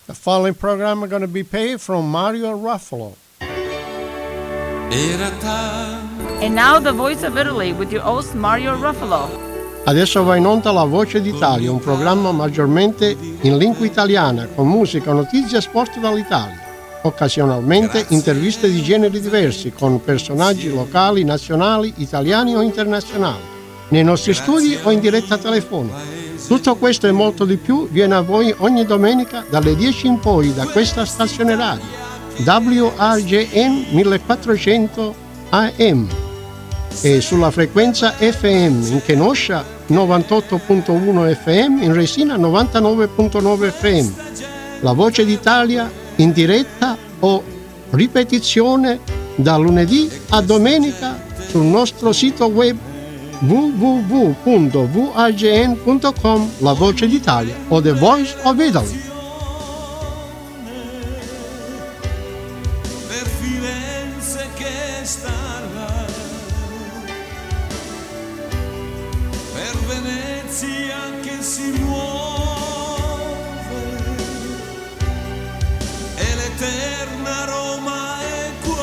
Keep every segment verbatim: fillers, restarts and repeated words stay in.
The following program is going to be played from Mario Ruffalo. And now the Voice of Italy with your host Mario Ruffalo. Adesso va in onda La Voce d'Italia, un programma maggiormente in lingua italiana, con musica, notizie e sport dall'Italia. Occasionalmente interviste di generi diversi con personaggi locali, nazionali, italiani o internazionali, nei nostri studi o in diretta telefonica. Tutto questo e molto di più viene a voi ogni domenica dalle dieci in poi da questa stazione radio W R J M millequattrocento A M e sulla frequenza F M in Kenosha novantotto virgola uno F M, in Resina novantanove virgola nove F M. La Voce d'Italia in diretta o ripetizione da lunedì a domenica sul nostro sito web w w w punto v r j n punto com, La Voce d'Italia o The Voice of Italy. Per Firenze che starà, per Venezia che si muove, e l'eterna Roma è qua.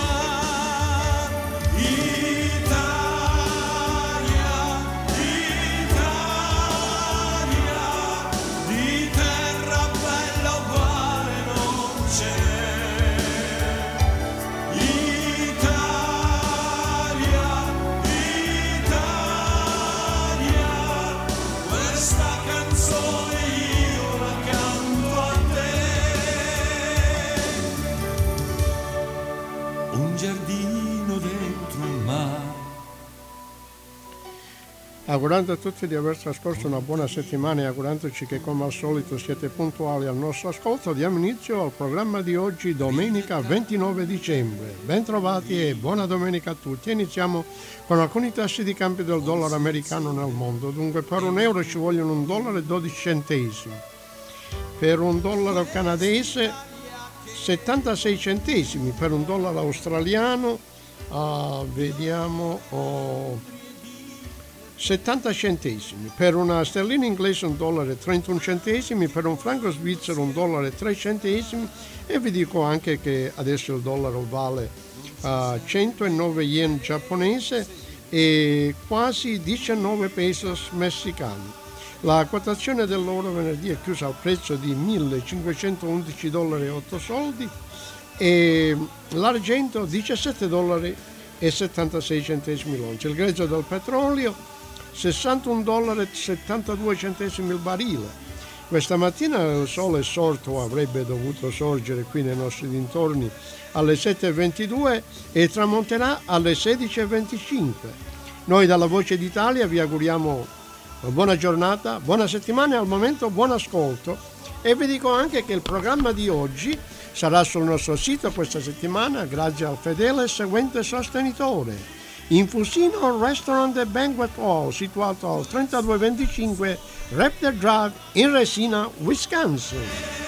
Augurando a tutti di aver trascorso una buona settimana e augurandoci che come al solito siete puntuali al nostro ascolto, diamo inizio al programma di oggi, domenica ventinove dicembre. Bentrovati e buona domenica a tutti. Iniziamo con alcuni tassi di cambio del dollaro americano nel mondo. Dunque, per un euro ci vogliono un dollaro e dodici centesimi, per un dollaro canadese settantasei centesimi, per un dollaro australiano uh, vediamo oh, settanta centesimi, per una sterlina inglese un dollaro e trentuno centesimi, per un franco svizzero un dollaro e tre centesimi, e vi dico anche che adesso il dollaro vale uh, centonove yen giapponese e quasi diciannove pesos messicani. La quotazione dell'oro venerdì è chiusa al prezzo di millecinquecentoundici dollari e otto soldi e l'argento diciassette dollari e settantasei centesimi l'oncia. Il grezzo del petrolio sessantuno dollari e settantadue centesimi il barile. Questa mattina il sole è sorto, o avrebbe dovuto sorgere qui nei nostri dintorni, alle sette e ventidue e tramonterà alle sedici e venticinque. Noi dalla Voce d'Italia vi auguriamo una buona giornata, buona settimana e al momento buon ascolto, e vi dico anche che il programma di oggi sarà sul nostro sito questa settimana grazie al fedele e seguente sostenitore: Infusino Restaurant e Banquet Hall, situato al trentadue venticinque Raptor Drive in Resina, Wisconsin.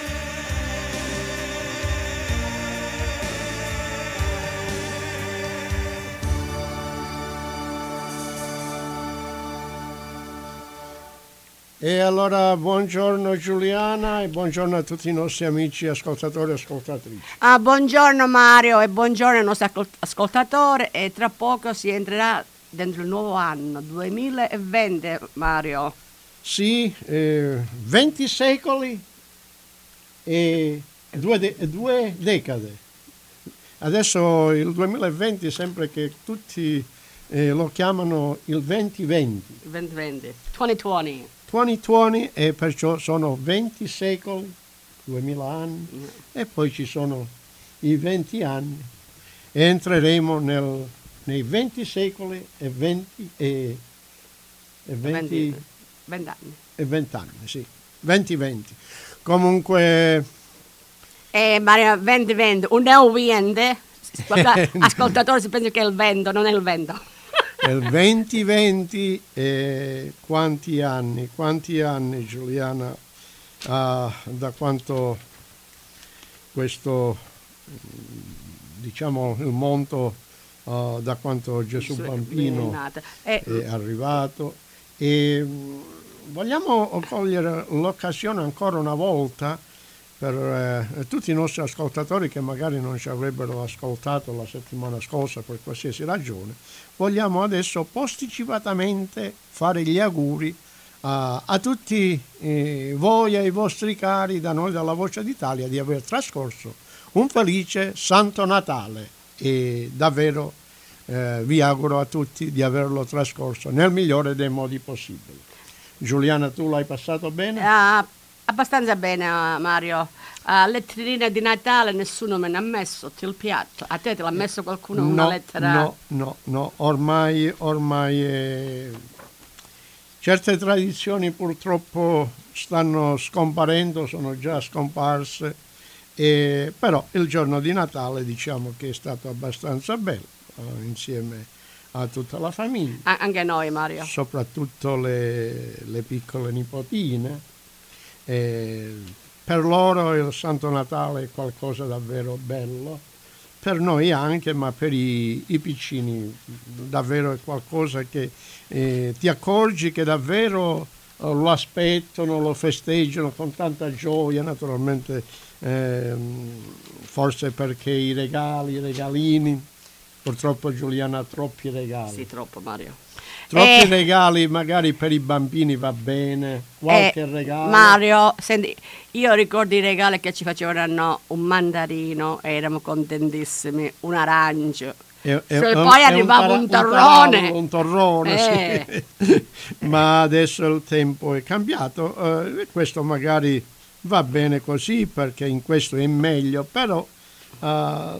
E allora buongiorno Giuliana e buongiorno a tutti i nostri amici ascoltatori e ascoltatrici. Ah, buongiorno Mario e buongiorno ai nostri ascoltatori, e tra poco si entrerà dentro il nuovo anno duemilaventi, Mario. Sì, eh, venti secoli e due, de- due decade. Adesso il duemilaventi sembra che tutti eh, lo chiamano il duemilaventi. duemilaventi. duemilaventi. duemilaventi e perciò sono venti secoli, duemila anni, mm. e poi ci sono i venti anni. E entreremo nel, nei venti secoli e venti e, e venti, venti anni. E venti anni, sì. venti venti. Comunque... Eh, Maria, venti venti, un è un vento. Ascoltatore si pensa che è il vento, non è il vento. Il venti venti, eh, quanti anni, quanti anni Giuliana, uh, da quanto questo, diciamo, il mondo, uh, da quanto Gesù bambino è, è arrivato. E vogliamo cogliere l'occasione ancora una volta per eh, tutti i nostri ascoltatori che magari non ci avrebbero ascoltato la settimana scorsa per qualsiasi ragione, vogliamo adesso posticipatamente fare gli auguri a, a tutti eh, voi e ai vostri cari da noi dalla Voce d'Italia di aver trascorso un felice Santo Natale e davvero eh, vi auguro a tutti di averlo trascorso nel migliore dei modi possibili. Giuliana, tu l'hai passato bene? Ah, abbastanza bene, Mario. A letterina di Natale nessuno me ne ha messo sotto il piatto. A te te l'ha messo qualcuno una no, lettera? No, no, no, ormai, ormai eh, certe tradizioni purtroppo stanno scomparendo, sono già scomparse, eh, però il giorno di Natale diciamo che è stato abbastanza bello, eh, insieme a tutta la famiglia. A- anche noi, Mario. Soprattutto le, le piccole nipotine. Eh, per loro il Santo Natale è qualcosa davvero bello, per noi anche, ma per i, i piccini davvero è qualcosa che eh, ti accorgi che davvero eh, lo aspettano, lo festeggiano con tanta gioia, naturalmente eh, forse perché i regali, i regalini, purtroppo Giuliana ha troppi regali. Sì, troppo, Mario. Troppi Eh, regali magari per i bambini va bene, qualche eh, regalo. Mario, senti, io ricordo i regali che ci facevano un mandarino e eravamo contentissimi, un arancio. E, e- Se e- poi e arrivava un, un tara- torrone. Un, torrone, Eh. sì. Ma adesso il tempo è cambiato, eh, questo magari va bene così perché in questo è meglio, però eh,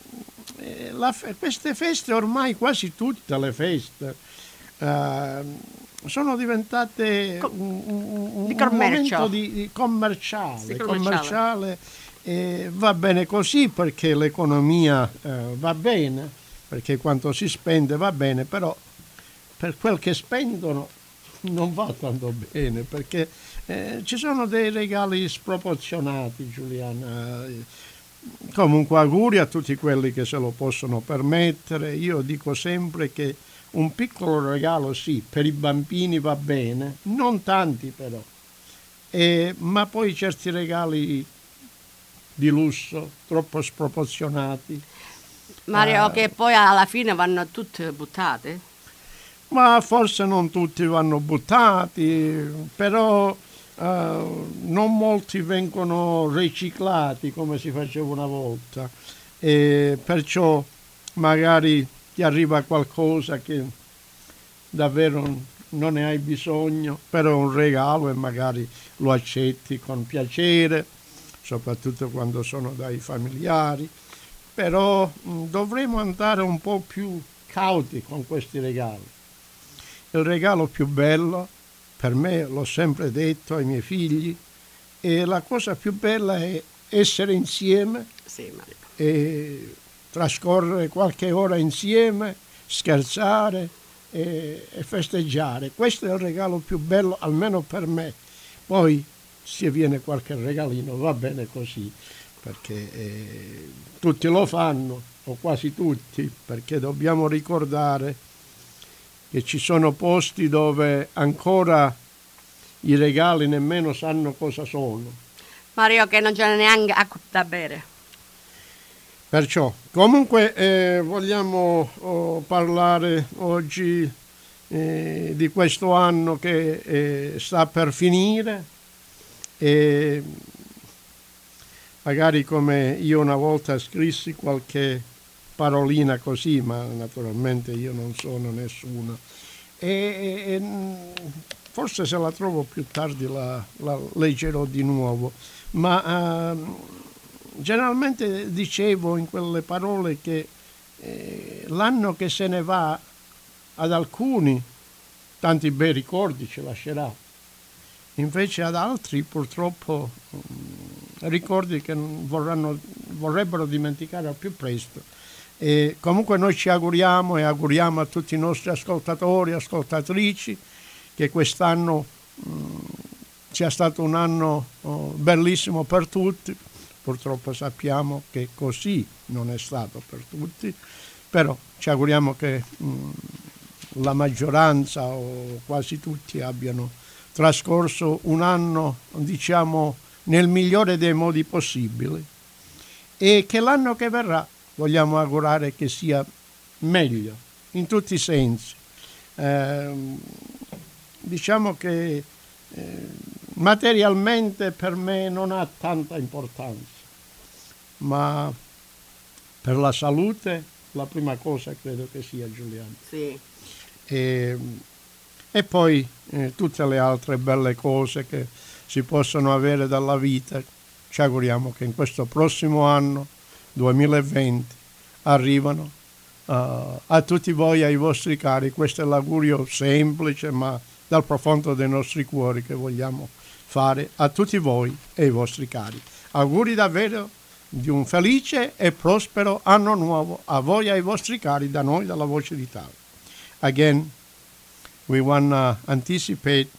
la fe- queste feste, ormai quasi tutte le feste, eh, sono diventate Co- un, un- un di commercio. momento di, di commerciale, Sì, commerciale commerciale. eh, va bene così perché l'economia eh, va bene, perché quanto si spende va bene, però per quel che spendono non va tanto bene, perché eh, ci sono dei regali sproporzionati, Giuliana. Comunque auguri a tutti quelli che se lo possono permettere. Io dico sempre che un piccolo regalo sì, per i bambini va bene, non tanti però, e, ma poi certi regali di lusso, troppo sproporzionati. Mario, Eh. che poi alla fine vanno tutte buttate? Ma forse non tutti vanno buttati, però eh, non molti vengono riciclati come si faceva una volta, e perciò magari ti arriva qualcosa che davvero non ne hai bisogno, però è un regalo e magari lo accetti con piacere, soprattutto quando sono dai familiari, però mh, dovremo andare un po' più cauti con questi regali. Il regalo più bello, per me, l'ho sempre detto ai miei figli, e la cosa più bella è essere insieme Sì, Mario. e trascorrere qualche ora insieme, scherzare e, e festeggiare. Questo è il regalo più bello, almeno per me. Poi se viene qualche regalino va bene così, perché eh, tutti lo fanno, o quasi tutti, perché dobbiamo ricordare che ci sono posti dove ancora i regali nemmeno sanno cosa sono. Mario, che non c'è neanche acqua da bere. Perciò, comunque eh, vogliamo oh, parlare oggi eh, di questo anno che eh, sta per finire, e magari come io una volta scrissi qualche parolina così, ma naturalmente io non sono nessuno, e, e, e forse se la trovo più tardi la, la leggerò di nuovo, ma eh, generalmente dicevo in quelle parole che eh, l'anno che se ne va ad alcuni tanti bei ricordi ci lascerà, invece ad altri purtroppo mh, ricordi che non vorranno, vorrebbero dimenticare al più presto. E comunque noi ci auguriamo e auguriamo a tutti i nostri ascoltatori e ascoltatrici che quest'anno mh, sia stato un anno oh, bellissimo per tutti. Purtroppo sappiamo che così non è stato per tutti, però ci auguriamo che mh, la maggioranza o quasi tutti abbiano trascorso un anno, diciamo, nel migliore dei modi possibili e che l'anno che verrà vogliamo augurare che sia meglio in tutti i sensi. Eh, diciamo che eh, materialmente per me non ha tanta importanza, ma per la salute la prima cosa credo che sia, Giuliano. Sì. E, e poi eh, tutte le altre belle cose che si possono avere dalla vita. Ci auguriamo che in questo prossimo anno duemilaventi arrivano uh, a tutti voi, ai vostri cari. Questo è l'augurio semplice ma dal profondo dei nostri cuori che vogliamo fare a tutti voi e ai vostri cari. Auguri davvero di un felice e prospero anno nuovo a voi e ai vostri cari da noi, dalla Voce d'Italia. Again, we want to anticipate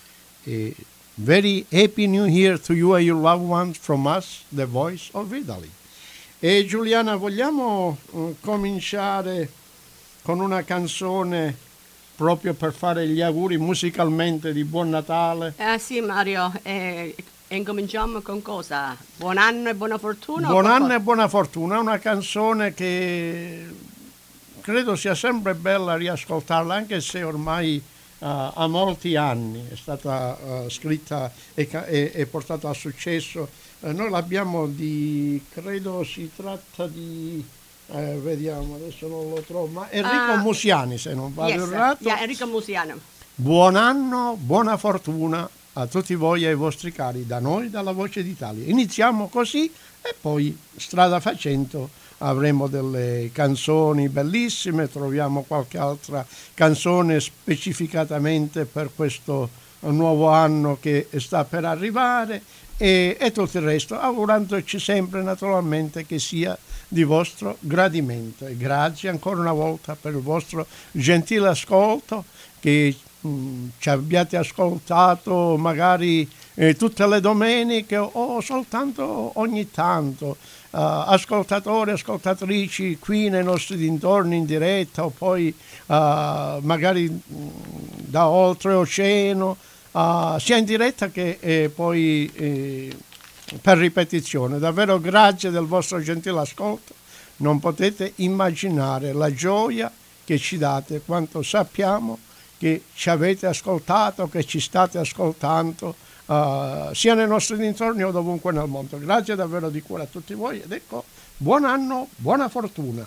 a very happy new year to you and your loved ones from us, the Voice of Italy. E Giuliana, vogliamo uh, cominciare con una canzone proprio per fare gli auguri musicalmente di Buon Natale? Eh sì, Mario, e eh, incominciamo con cosa? Buon anno e buona fortuna? Buon anno e buona fortuna, è una canzone che credo sia sempre bella riascoltarla, anche se ormai Uh, ha molti anni, è stata uh, scritta e, e, e portata a successo. Uh, noi l'abbiamo di, credo si tratta di, eh, vediamo, adesso non lo trovo, ma Enrico uh, Musiani, se non vado yes, errato. Yeah, Enrico Musiani. Buon anno, buona fortuna a tutti voi e ai vostri cari, da noi, dalla Voce d'Italia. Iniziamo così e poi strada facendo avremo delle canzoni bellissime, troviamo qualche altra canzone specificatamente per questo nuovo anno che sta per arrivare e, e tutto il resto, augurandoci sempre naturalmente che sia di vostro gradimento. E grazie ancora una volta per il vostro gentile ascolto, che mh, ci abbiate ascoltato magari eh, tutte le domeniche o soltanto ogni tanto. Uh, ascoltatori, ascoltatrici qui nei nostri dintorni in diretta o poi uh, magari mh, da oltreoceano, uh, sia in diretta che eh, poi eh, per ripetizione. Davvero grazie del vostro gentile ascolto, non potete immaginare la gioia che ci date quando sappiamo che ci avete ascoltato, che ci state ascoltando, Uh, sia nei nostri dintorni o dovunque nel mondo. Grazie davvero di cuore a tutti voi ed ecco, buon anno, buona fortuna.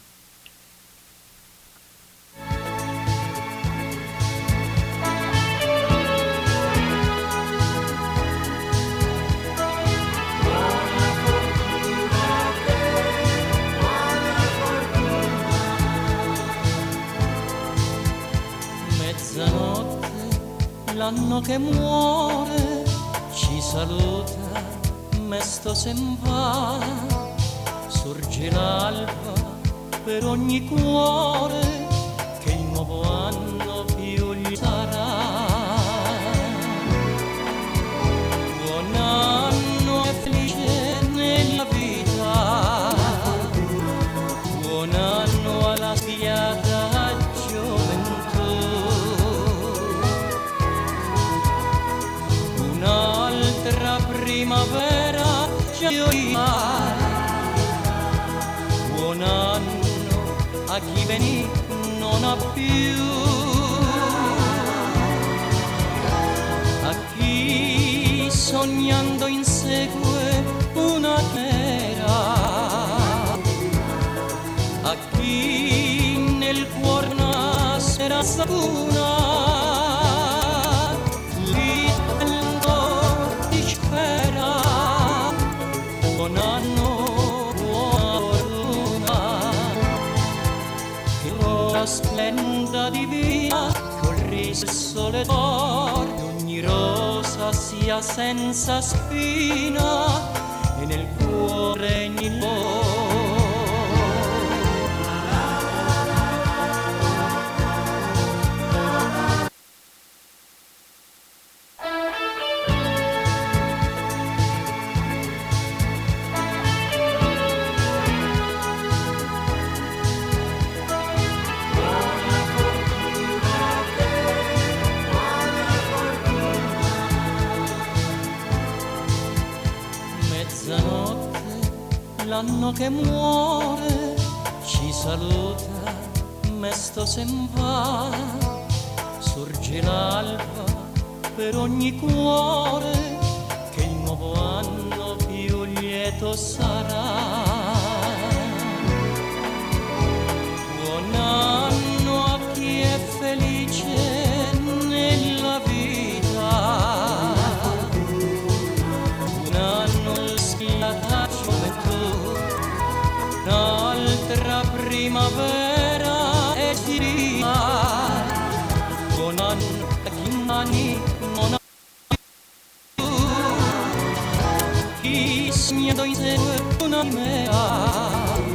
Mezzanotte, l'anno che muore ci saluta, mesto se'n va, sorge l'alba per ogni cuore che il nuovo anno più gli sarà. Buon anno e felice nella vita, buon anno alla spiata gioventù, un'altra primavera gioia. Buon anno a chi venì non ha più, a chi sognando insegue una chimera, a chi nel cuor nascerà sapuna. Buon anno, buona fortuna, che l'ora splenda divina, col riso e sole d'oro, ogni rosa sia senza spina, e nel cuore regni l'oro. l'anno che muore ci saluta, mesto se'n va, sorge l'alba per ogni cuore che il nuovo anno più lieto sarà. Buon anno a chi è felice nella vita, un anno la gioventù, un'altra primavera e dirima. Buon anno a chi mani non ha più, chi sognando in sé una mea.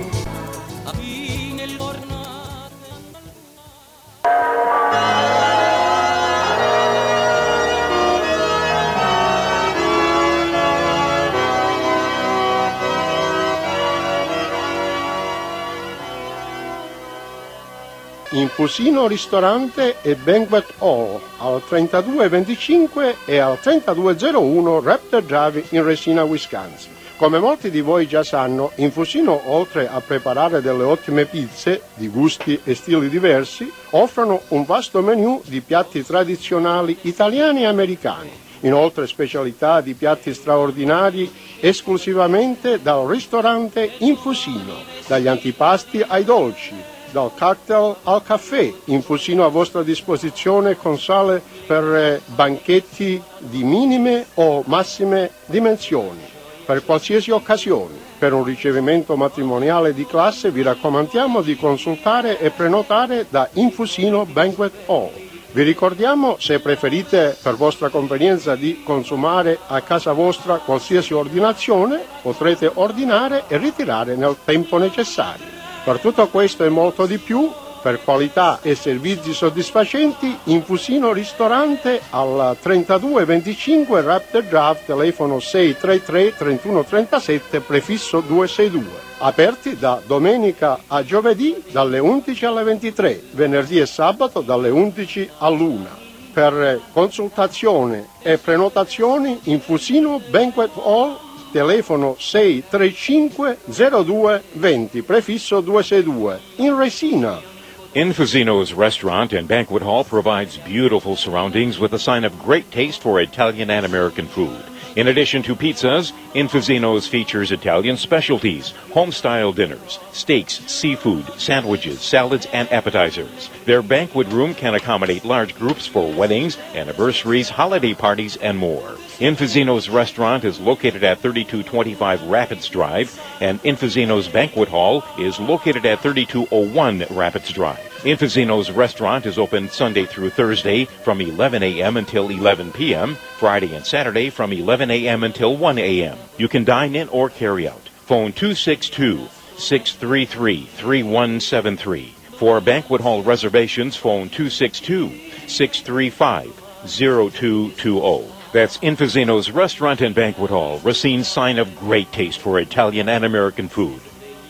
Infusino Ristorante e Banquet Hall al trentadue venticinque e al trentadue zero uno Raptor Drive in Resina, Wisconsin. Come molti di voi già sanno, Infusino, oltre a preparare delle ottime pizze di gusti e stili diversi, offrono un vasto menù di piatti tradizionali italiani e americani. Inoltre specialità di piatti straordinari esclusivamente dal ristorante Infusino, dagli antipasti ai dolci, dal cocktail al caffè. Infusino a vostra disposizione con sale per banchetti di minime o massime dimensioni, per qualsiasi occasione. Per un ricevimento matrimoniale di classe vi raccomandiamo di consultare e prenotare da Infusino Banquet Hall. Vi ricordiamo, se preferite per vostra convenienza di consumare a casa vostra qualsiasi ordinazione, potrete ordinare e ritirare nel tempo necessario. Per tutto questo e molto di più, per qualità e servizi soddisfacenti, Infusino Ristorante al trentadue venticinque Raptor Drive, telefono sei tre tre trentuno trentasette, prefisso duecentosesantadue. Aperti da domenica a giovedì dalle undici alle ventitré, venerdì e sabato dalle undici all'una. Per consultazione e prenotazioni, Infusino Banquet Hall, telefono sei tre cinque zero due venti, prefisso duecentosessantadue, in Resina. Infusino's restaurant and banquet hall provides beautiful surroundings with a sign of great taste for Italian and American food. In addition to pizzas, Infusino's features Italian specialties, home-style dinners, steaks, seafood, sandwiches, salads, and appetizers. Their banquet room can accommodate large groups for weddings, anniversaries, holiday parties, and more. Infusino's restaurant is located at thirty-two twenty-five Rapids Drive, and Infusino's banquet hall is located at thirty-two oh one Rapids Drive. Infusino's restaurant is open Sunday through Thursday from eleven a.m. until eleven p.m., Friday and Saturday from eleven a.m. until one a.m. You can dine in or carry out. Phone two six two, six three three, three one seven three. For banquet hall reservations, phone two six two, six three five, zero two two zero. That's Infusino's Restaurant and Banquet Hall, Racine's sign of great taste for Italian and American food.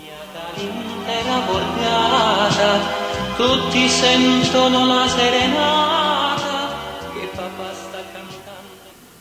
Tutti sentono la serenata che papà sta cantando.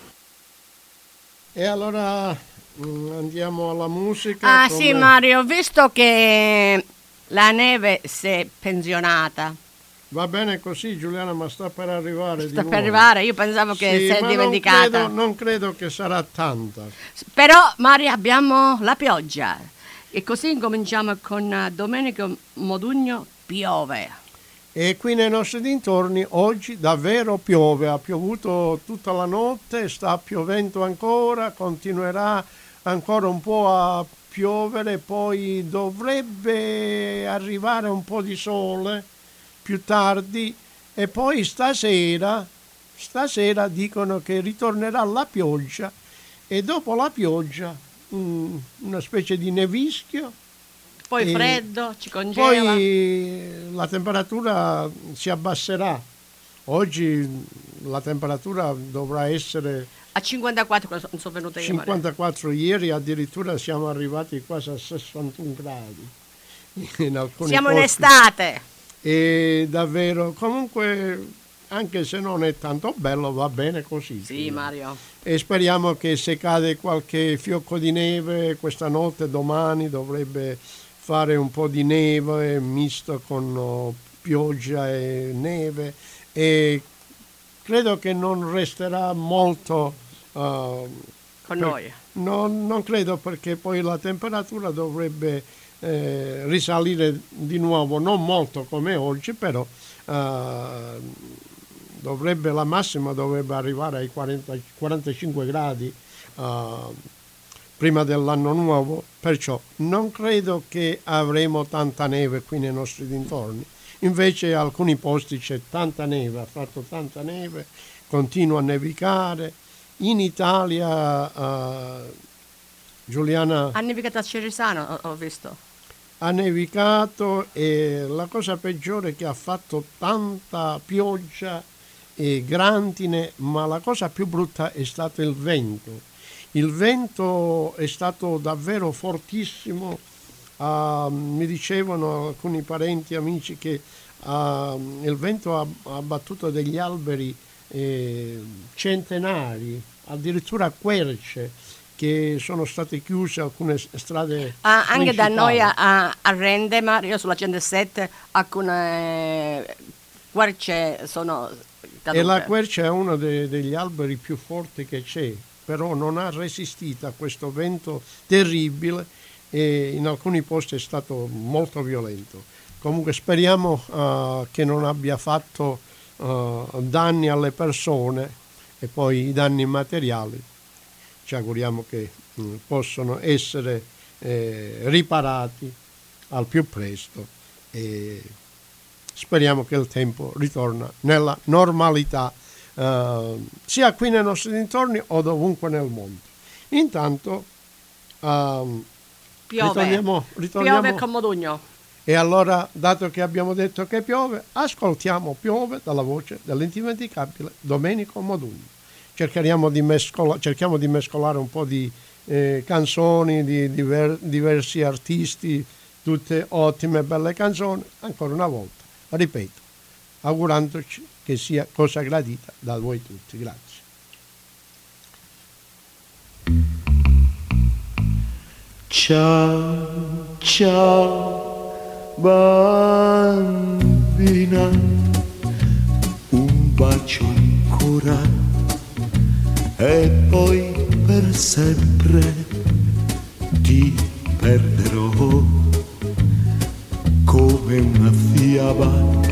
E allora mh, andiamo alla musica. Ah come... sì, Mario, visto che la neve si è pensionata. Va bene così, Giuliana, ma sta per arrivare di Sta nuovo. per arrivare, io pensavo che sì, si è ma dimenticata. Non credo, non credo che sarà tanta. Però, Mario, abbiamo la pioggia. E così incominciamo con Domenico Modugno, Piove. E qui nei nostri dintorni oggi davvero piove, ha piovuto tutta la notte, sta piovendo ancora, continuerà ancora un po' a piovere, poi dovrebbe arrivare un po' di sole più tardi e poi stasera, stasera dicono che ritornerà la pioggia e dopo la pioggia um, una specie di nevischio. Poi e freddo, ci congela. Poi la temperatura si abbasserà. Oggi la temperatura dovrà essere a cinquantaquattro, non sono venute cinquantaquattro, ieri addirittura siamo arrivati quasi a sessantuno gradi. In alcuni siamo posti. in estate. E davvero, comunque anche se non è tanto bello, va bene così. Sì, Mario. E speriamo che se cade qualche fiocco di neve questa notte, domani dovrebbe fare un po' di neve misto con oh, pioggia e neve, e credo che non resterà molto uh, con per, noi. Non, non credo, perché poi la temperatura dovrebbe eh, risalire di nuovo, non molto come oggi, però uh, dovrebbe, la massima dovrebbe arrivare ai quaranta, quarantacinque gradi uh, prima dell'anno nuovo, perciò non credo che avremo tanta neve qui nei nostri dintorni. Invece in alcuni posti c'è tanta neve, ha fatto tanta neve, continua a nevicare. In Italia, uh, Giuliana... Ha nevicato a Cerisano, ho visto. Ha nevicato, e la cosa peggiore è che ha fatto tanta pioggia e grandine, ma la cosa più brutta è stato il vento. Il vento è stato davvero fortissimo. Uh, mi dicevano alcuni parenti e amici che uh, il vento ha, ha abbattuto degli alberi eh, centenari, addirittura querce, che sono state chiuse alcune strade ah, anche da principali. noi a, a, a Rende, Mario, sulla centosette alcune querce sono cadute. E la quercia è uno de, degli alberi più forti che c'è, però non ha resistito a questo vento terribile, e in alcuni posti è stato molto violento. Comunque speriamo uh, che non abbia fatto uh, danni alle persone, e poi i danni materiali ci auguriamo che uh, possano essere eh, riparati al più presto, e speriamo che il tempo ritorna nella normalità uh, sia qui nei nostri dintorni o dovunque nel mondo. Intanto um, Piove, ritorniamo, ritorniamo. piove con Modugno. E allora, dato che abbiamo detto che piove, ascoltiamo Piove dalla voce dell'indimenticabile Domenico Modugno. Cercheremo di mescola, cerchiamo di mescolare un po' di eh, canzoni di diver, diversi artisti, tutte ottime, belle canzoni, ancora una volta, ripeto, augurandoci che sia cosa gradita da voi tutti. Grazie. Ciao, ciao, bambina, un bacio ancora e poi per sempre ti perderò come una fiaba.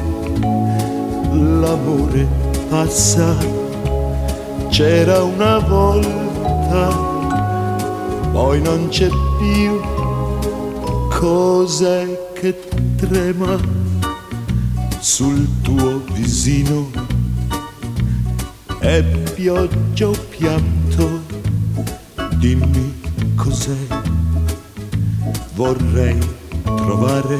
L'amore passa, c'era una volta, poi non c'è più. Cos'è che trema sul tuo visino? È pioggia o pianto? Dimmi cos'è. Vorrei trovare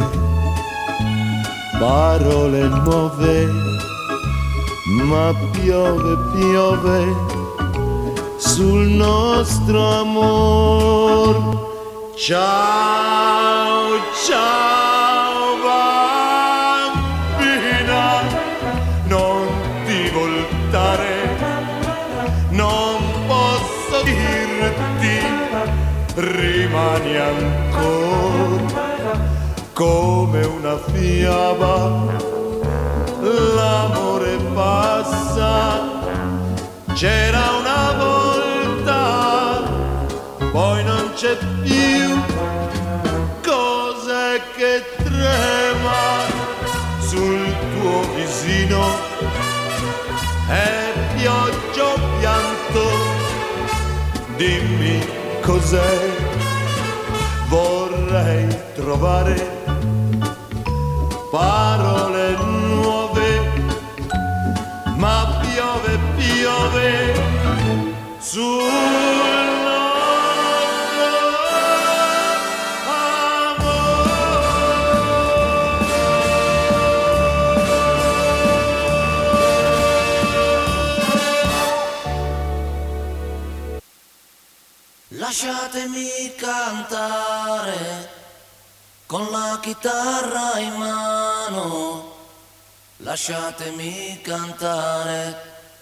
parole nuove, ma piove, piove sul nostro amor. Ciao, ciao bambina, non ti voltare, non posso dirti, rimani ancora come una fiaba. L'amore passa, c'era una volta, poi non c'è più. Cos'è che trema sul tuo visino? È pioggia o pianto? Dimmi cos'è. Vorrei trovare parole nuove, ma piove, piove sul lasciatemi cantare con la chitarra in mano lasciatemi cantare,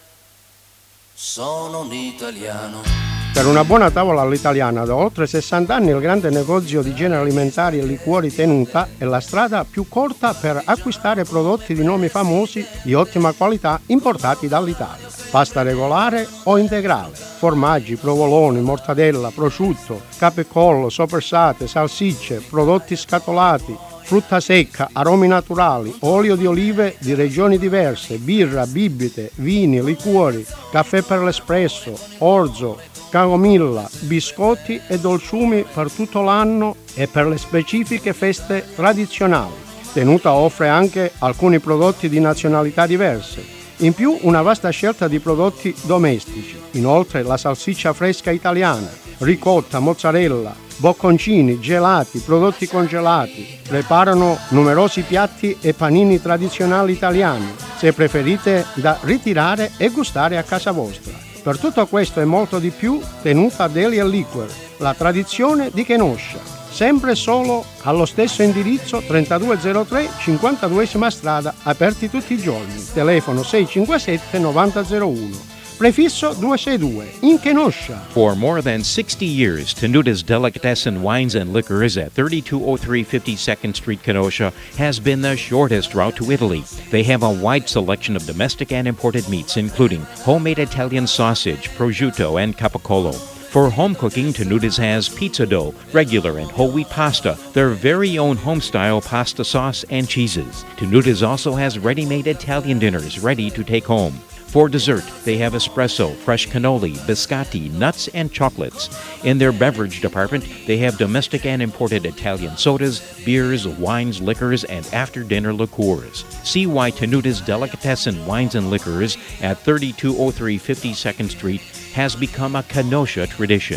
sono un italiano. Per una buona tavola all'italiana da oltre sessanta anni il grande negozio di generi alimentari e liquori Tenuta è la strada più corta per acquistare prodotti di nomi famosi di ottima qualità importati dall'Italia. Pasta regolare o integrale, formaggi, provoloni, mortadella, prosciutto, capecollo, soppressate, salsicce, prodotti scatolati, frutta secca, aromi naturali, olio di olive di regioni diverse, birra, bibite, vini, liquori, caffè per l'espresso, orzo, camomilla, biscotti e dolciumi per tutto l'anno e per le specifiche feste tradizionali. Tenuta offre anche alcuni prodotti di nazionalità diverse. In più una vasta scelta di prodotti domestici. Inoltre la salsiccia fresca italiana, ricotta, mozzarella, bocconcini, gelati, prodotti congelati. Preparano numerosi piatti e panini tradizionali italiani, se preferite da ritirare e gustare a casa vostra. Per tutto questo e molto di più, Tenuta Deli and Liquor, la tradizione di Kenosha. Sempre solo allo stesso indirizzo trentadue zero tre, cinquantaduesima strada, aperti tutti i giorni. Telefono sei cinque sette nove zero zero uno. Prefisso due sei due, in Kenosha. For more than sixty years, Tenuta's Delicatessen Wines and Liquors at thirty-two oh three fifty-second Street, Kenosha, has been the shortest route to Italy. They have a wide selection of domestic and imported meats, including homemade Italian sausage, prosciutto, and capicola. For home cooking, Tenuta's has pizza dough, regular and whole wheat pasta, their very own home-style pasta sauce, and cheeses. Tenuta's also has ready-made Italian dinners ready to take home. For dessert, they have espresso, fresh cannoli, biscotti, nuts, and chocolates. In their beverage department, they have domestic and imported Italian sodas, beers, wines, liquors, and after-dinner liqueurs. See why Tenuta's Delicatessen Wines and Liquors at thirty-two oh three fifty-second Street has become a Kenosha tradition.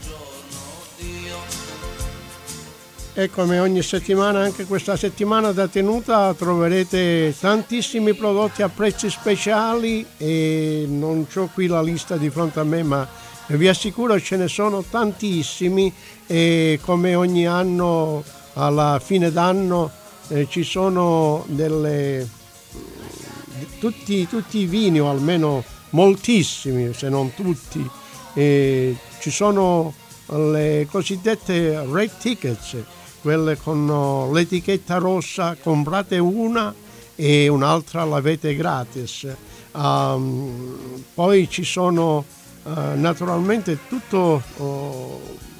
E come ogni settimana, anche questa settimana da Tenuta troverete tantissimi prodotti a prezzi speciali e non c'ho qui la lista di fronte a me, ma vi assicuro ce ne sono tantissimi e come ogni anno alla fine d'anno eh, ci sono delle tutti, tutti i vini, o almeno moltissimi, se non tutti, e ci sono le cosiddette red tickets, quelle con l'etichetta rossa, comprate una e un'altra l'avete gratis. Um, poi ci sono uh, naturalmente tutto, uh,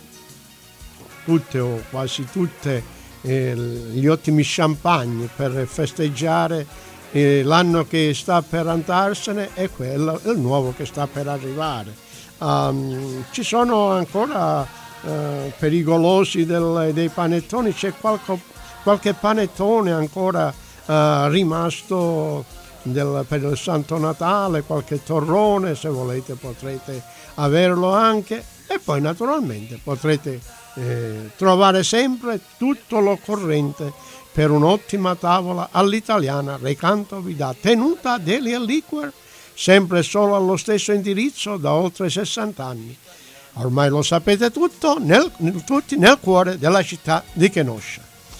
tutte o quasi tutte eh, gli ottimi champagne per festeggiare eh, l'anno che sta per andarsene e quello il nuovo che sta per arrivare. Um, ci sono ancora Uh, pericolosi del, dei panettoni, c'è qualche, qualche panettone ancora uh, rimasto del, per il Santo Natale, qualche torrone, se volete potrete averlo anche, e poi naturalmente potrete eh, trovare sempre tutto l'occorrente per un'ottima tavola all'italiana recandovi da Tenuta Deli and Liquor, sempre solo allo stesso indirizzo da oltre sessanta anni. Ormai lo sapete tutto, nel, nel, tutti nel cuore della città di Kenosha.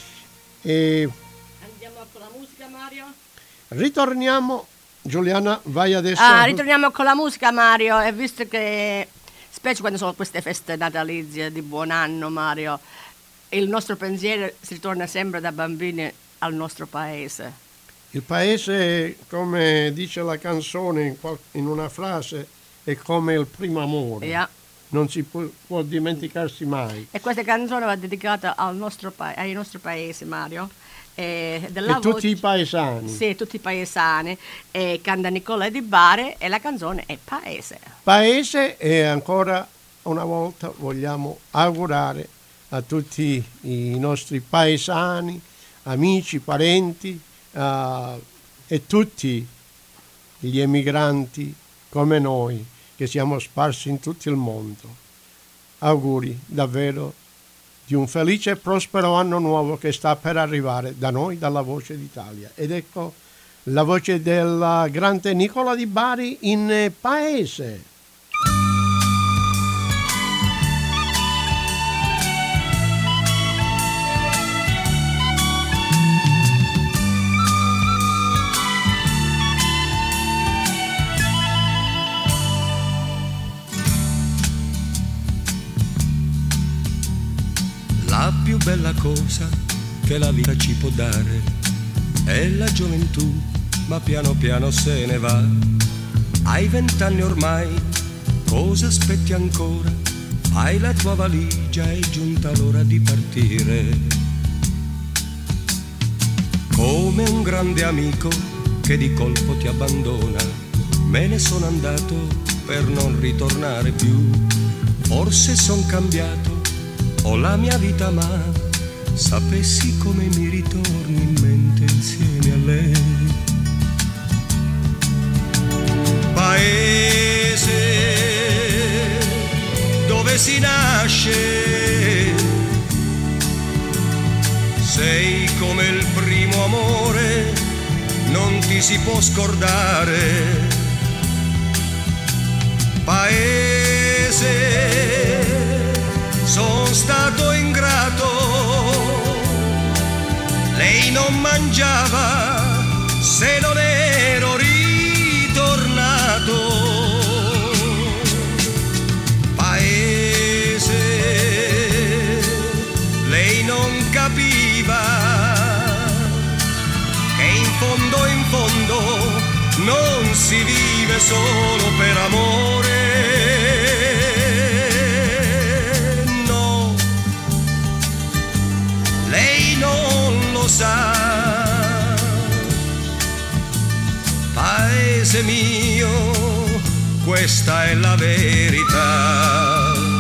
E andiamo con la musica, Mario? Ritorniamo, Giuliana, vai adesso. Ah, ritorniamo con la musica, Mario, e visto che, specie quando sono queste feste natalizie di buon anno, Mario, il nostro pensiero si ritorna sempre da bambini al nostro paese. Il paese, come dice la canzone in, qual- in una frase, è come il primo amore. Yeah. Non si può, può dimenticarsi mai. E questa canzone va dedicata al nostro pa- ai nostri paesi, Mario. E, della e tutti voce, i paesani. Sì, tutti i paesani. E canta Nicola Di Bari e la canzone è Paese. Paese, e ancora una volta vogliamo augurare a tutti i nostri paesani, amici, parenti uh, e tutti gli emigranti come noi, che siamo sparsi in tutto il mondo. Auguri davvero di un felice e prospero anno nuovo che sta per arrivare da noi, dalla Voce d'Italia. Ed ecco la voce del grande Nicola Di Bari in Paese. l'unica cosa che la vita ci può dare è la gioventù, ma piano piano se ne va. Hai vent'anni ormai, cosa aspetti ancora? Hai la tua valigia, è giunta l'ora di partire. Come un grande amico che di colpo ti abbandona, me ne sono andato per non ritornare più. Forse son cambiato, ho la mia vita, ma sapessi come mi ritorni in mente insieme a lei. Paese dove si nasce, sei come il primo amore, non ti si può scordare. Paese, son stato ingrato, lei non mangiava se non ero ritornato. Paese, lei non capiva che in fondo, in fondo, non si vive solo per amore. No, lei non lo sa. Paese mio, questa è la verità.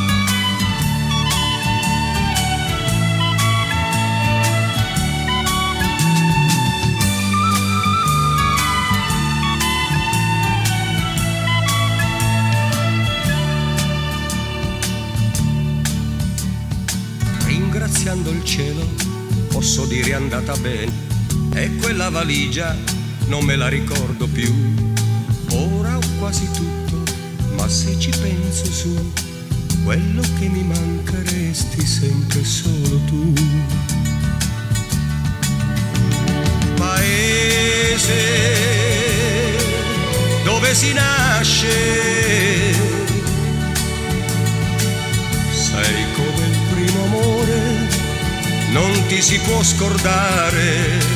Ringraziando il cielo posso dire è andata bene, e quella valigia non me la ricordo più. Ora ho quasi tutto, ma se ci penso su, quello che mi manca resti sempre solo tu. Paese dove si nasce, sei come il primo amore, non ti si può scordare.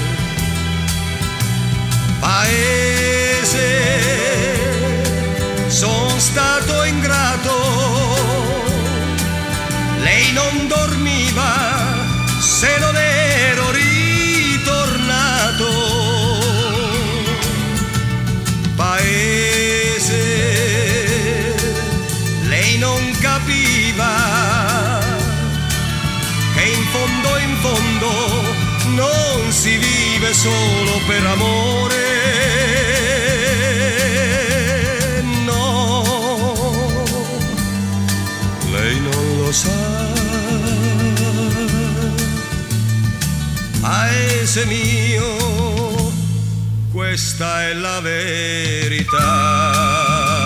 Paese, son stato ingrato, lei non dormiva se non ero ritornato. Paese, lei non capiva che in fondo, in fondo, non si vive solo per amore. No, lei non lo sa. Paese mio, questa è la verità.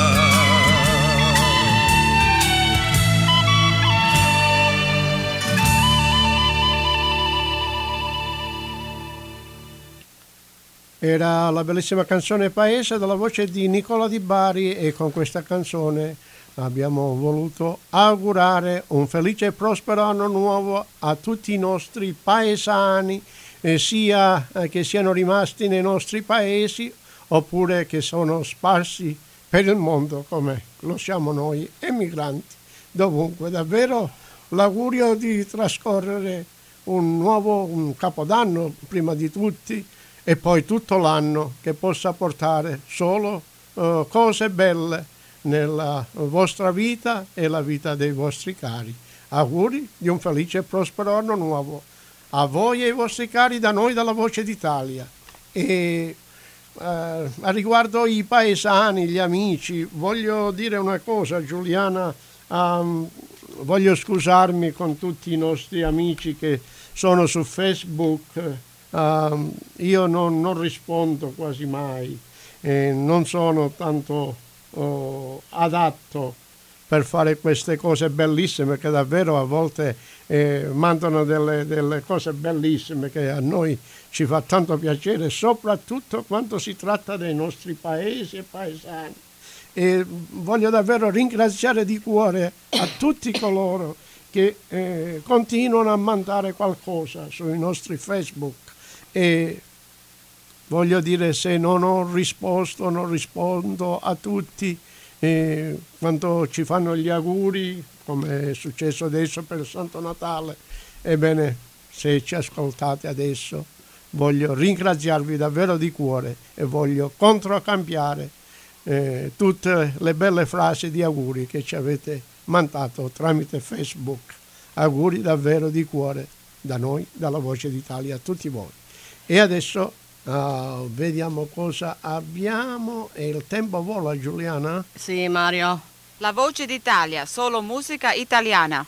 Era la bellissima canzone Paese dalla voce di Nicola Di Bari, e con questa canzone abbiamo voluto augurare un felice e prospero anno nuovo a tutti i nostri paesani, eh, sia eh, che siano rimasti nei nostri paesi oppure che sono sparsi per il mondo come lo siamo noi, emigranti dovunque. Davvero l'augurio di trascorrere un nuovo un capodanno prima di tutti, e poi tutto l'anno che possa portare solo uh, cose belle nella vostra vita e la vita dei vostri cari. Auguri di un felice e prospero anno nuovo a voi e ai vostri cari da noi, dalla Voce d'Italia. E uh, a riguardo i paesani, gli amici, voglio dire una cosa, Giuliana, um, voglio scusarmi con tutti i nostri amici che sono su Facebook. Uh, io non, non rispondo quasi mai, eh, non sono tanto uh, adatto per fare queste cose bellissime, che davvero a volte eh, mandano delle, delle cose bellissime che a noi ci fa tanto piacere, soprattutto quando si tratta dei nostri paesi e paesani. E voglio davvero ringraziare di cuore a tutti coloro che eh, continuano a mandare qualcosa sui nostri Facebook e voglio dire, se non ho risposto, non rispondo a tutti eh, quando ci fanno gli auguri, come è successo adesso per il Santo Natale. Ebbene, se ci ascoltate adesso, voglio ringraziarvi davvero di cuore e voglio controcambiare eh, tutte le belle frasi di auguri che ci avete mandato tramite Facebook. Auguri davvero di cuore da noi, dalla Voce d'Italia, a tutti voi. E adesso uh, vediamo cosa abbiamo. E il tempo vola, Giuliana? Sì, Mario. La Voce d'Italia, solo musica italiana.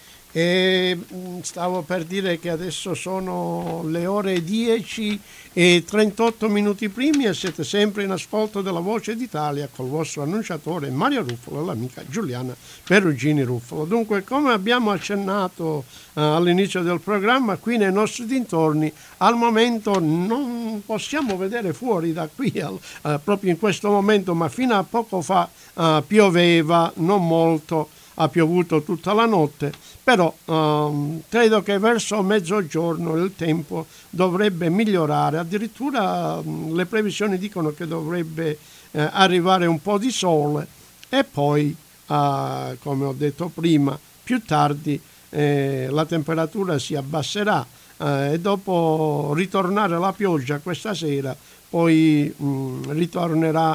E stavo per dire che adesso sono le ore dieci e trentotto minuti primi e siete sempre in ascolto della Voce d'Italia col vostro annunciatore Mario Ruffolo e l'amica Giuliana Perugini Ruffolo. Dunque, come abbiamo accennato uh, all'inizio del programma, qui nei nostri dintorni al momento non possiamo vedere fuori da qui al, uh, proprio in questo momento, ma fino a poco fa uh, pioveva, non molto, ha piovuto tutta la notte, però um, credo che verso mezzogiorno il tempo dovrebbe migliorare, addirittura um, le previsioni dicono che dovrebbe eh, arrivare un po' di sole e poi, uh, come ho detto prima, più tardi eh, la temperatura si abbasserà eh, e dopo ritornare la pioggia questa sera, poi um, ritornerà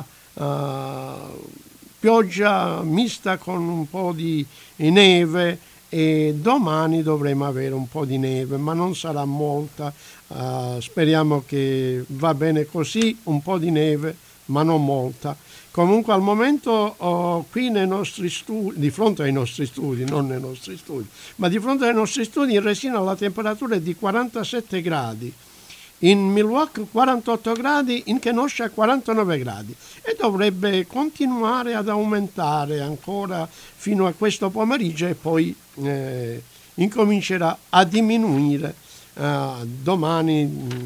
uh, pioggia mista con un po' di neve e domani dovremo avere un po' di neve, ma non sarà molta. Uh, speriamo che va bene così, un po' di neve, ma non molta. Comunque al momento oh, qui nei nostri studi, di fronte ai nostri studi, non nei nostri studi, ma di fronte ai nostri studi in Resina la temperatura è di quarantasette gradi. In Milwaukee quarantotto gradi, in Kenosha quarantanove gradi e dovrebbe continuare ad aumentare ancora fino a questo pomeriggio e poi eh, incomincerà a diminuire. Uh, domani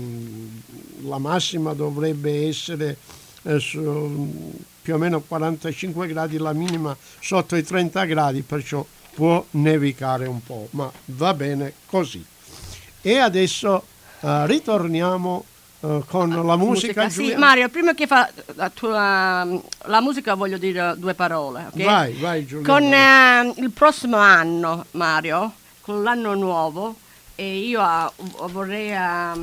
mh, la massima dovrebbe essere eh, su, più o meno quarantacinque gradi, la minima sotto i trenta gradi, perciò può nevicare un po', ma va bene così. E adesso Uh, ritorniamo uh, con la musica. musica sì, Mario, prima che fa la, tua, la musica voglio dire due parole. Okay? Vai, vai Giuliana. Con uh, il prossimo anno, Mario, con l'anno nuovo, e io uh, vorrei uh,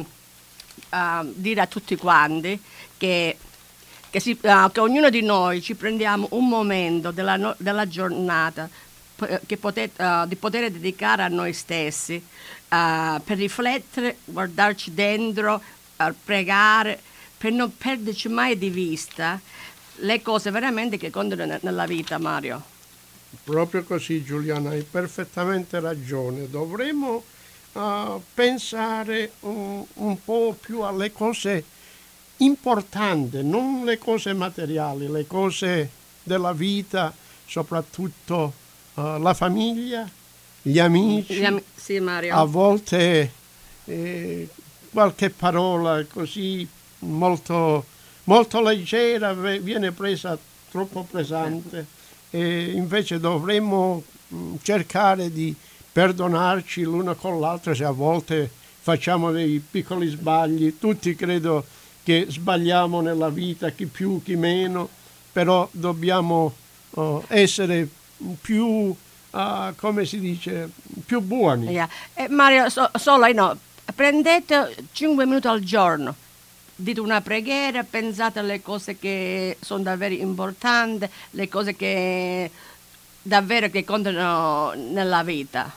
uh, dire a tutti quanti che, che, si, uh, che ognuno di noi ci prendiamo un momento della, no, della giornata che potet, uh, di poter dedicare a noi stessi, Uh, per riflettere, guardarci dentro, uh, pregare, per non perderci mai di vista le cose veramente che contano nella vita, Mario. Proprio così, Giuliana, hai perfettamente ragione. Dovremmo uh, pensare un, un po' più alle cose importanti, non le cose materiali, le cose della vita, soprattutto uh, la famiglia, gli amici, Gli am- sì, Mario. A volte eh, qualche parola così molto, molto leggera viene presa troppo pesante e invece dovremmo mh, cercare di perdonarci l'uno con l'altro se a volte facciamo dei piccoli sbagli. Tutti credo che sbagliamo nella vita, chi più, chi meno, però dobbiamo uh, essere più Uh, come si dice, più buoni. Yeah. Eh, Mario, so, solo no, prendete cinque minuti al giorno, dite una preghiera, pensate alle cose che sono davvero importanti, le cose che davvero che contano nella vita.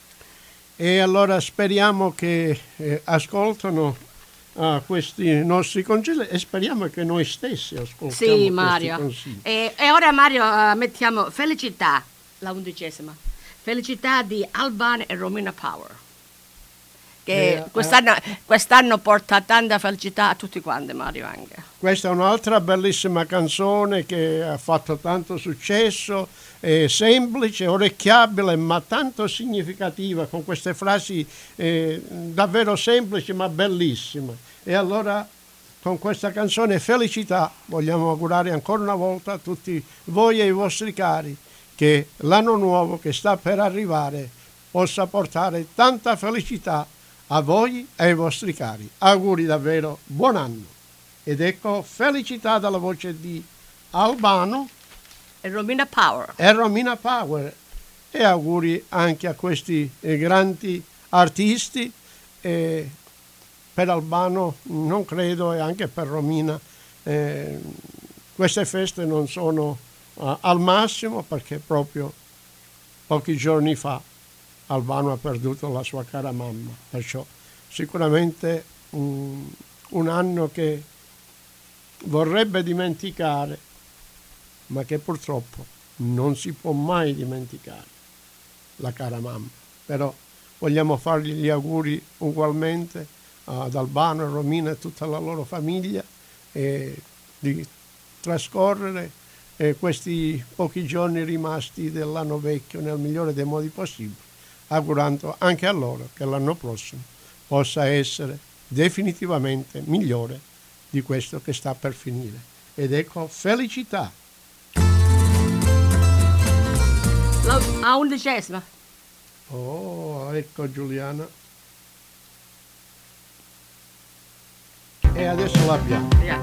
E allora speriamo che eh, ascoltano uh, questi nostri consigli e speriamo che noi stessi ascoltiamo sì, Mario. questi consigli. E, e ora Mario uh, mettiamo Felicità, la undicesima, Felicità di Albano e Romina Power, che eh, quest'anno, eh. quest'anno porta tanta felicità a tutti quanti, Mario, anche. Questa è un'altra bellissima canzone che ha fatto tanto successo, è semplice, orecchiabile, ma tanto significativa, con queste frasi eh, davvero semplici ma bellissime. E allora con questa canzone Felicità vogliamo augurare ancora una volta a tutti voi e i vostri cari che l'anno nuovo che sta per arrivare possa portare tanta felicità a voi e ai vostri cari. Auguri davvero, buon anno. Ed ecco felicità dalla voce di Albano e Romina Power. E Romina Power. E auguri anche a questi eh, grandi artisti. Eh, per Albano non credo, e anche per Romina, eh, queste feste non sono uh, al massimo, perché proprio pochi giorni fa Albano ha perduto la sua cara mamma. Perciò sicuramente um, un anno che vorrebbe dimenticare, ma che purtroppo non si può mai dimenticare, la cara mamma. Però vogliamo fargli gli auguri ugualmente ad Albano, a Romina e tutta la loro famiglia, e di trascorrere eh, questi pochi giorni rimasti dell'anno vecchio nel migliore dei modi possibili, augurando anche a loro che l'anno prossimo possa essere definitivamente migliore di questo che sta per finire. Ed ecco felicità. La, a undicesima. Oh, ecco Giuliana. E adesso l'abbiamo. Yeah.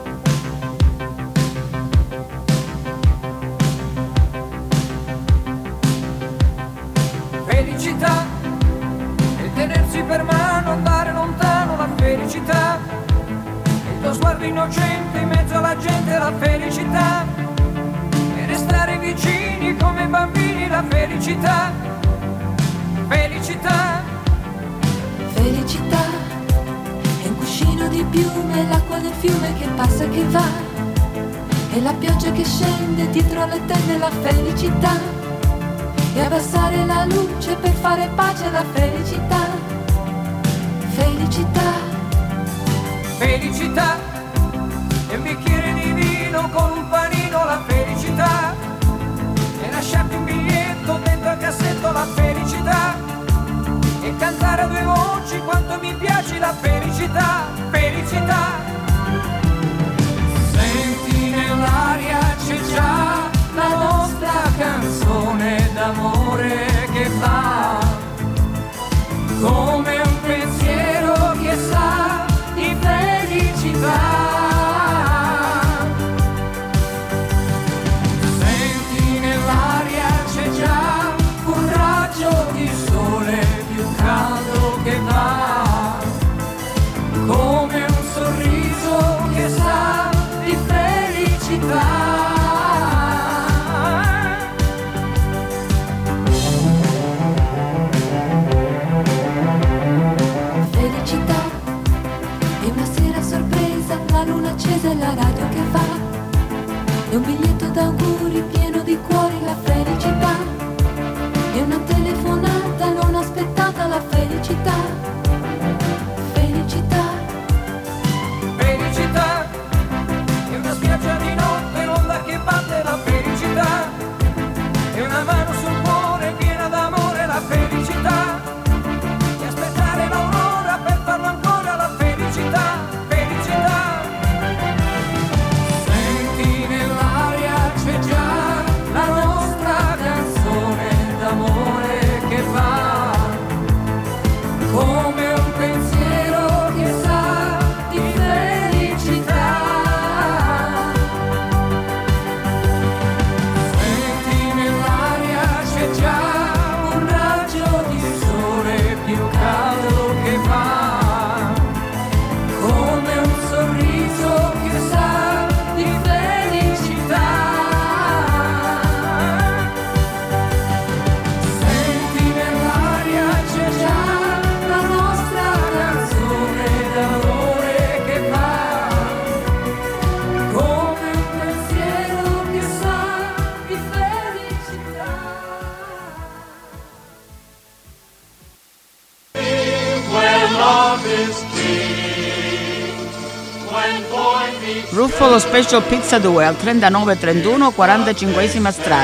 Felicità è tenersi per mano, andare lontano, la felicità è il tuo sguardo innocente in mezzo alla gente, la felicità è restare vicini come bambini, la felicità. Felicità. Felicità è un cuscino di piume, l'acqua del fiume che passa e che va, e la pioggia che scende dietro le tende, la felicità. E abbassare la luce per fare pace alla felicità. Felicità. Felicità è un bicchiere di vino con un panino, la felicità. E lasciarti un biglietto dentro al cassetto, la felicità. E cantare a due voci quanto mi piace la felicità. Felicità. Senti nell'aria c'è già la nostra canzone d'amore che va come un pensiero che sa di felicità. Senti nell'aria c'è già un raggio di sole più caldo che va come un sorriso che sa di felicità. La luna accesa e la radio che va, e un biglietto d'auguri pieno di cuori, la felicità. E una telefonata non aspettata, la felicità. Felicità. Felicità è una spiaggia di notte, l'onda che batte, la felicità. E una mano sul cuore piena d'amore, la felicità. E aspettare l'aurora per farlo ancora, la felicità. Come un pensiero che sa di felicità. Senti nell'aria c'è già un raggio di sole più caldo che va come un sorriso che sa di felicità. Senti nell'aria c'è già Ruffalo Special Pizza due al trentanove trentuno quarantacinquesima strada.